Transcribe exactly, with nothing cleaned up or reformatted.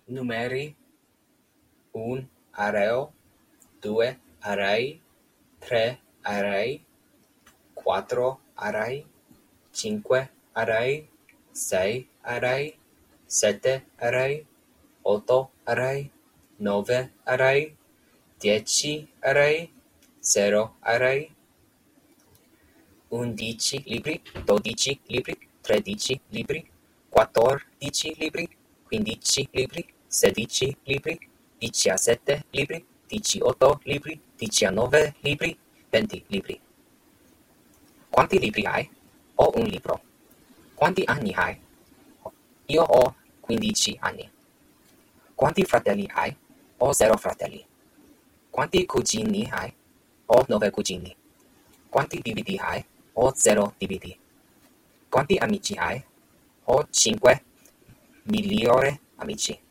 Numeri un areo, due arei, tre arei, quattro arei, cinque arei, sei arei, sette arei, otto arei, nove arei, dieci arei, zero arei, undici libri, dodici libri, tredici libri, quattordici libri, quindici libri, sedici libri, diciassette libri, diciotto libri, diciannove libri, venti libri. Quanti libri hai? Ho un libro. Quanti anni hai? Io ho quindici anni. Quanti fratelli hai? Ho zero fratelli. Quanti cugini hai? Ho nove cugini. Quanti D V D hai? Ho zero D V D. Quanti amici hai? Ho cinque milioni amici.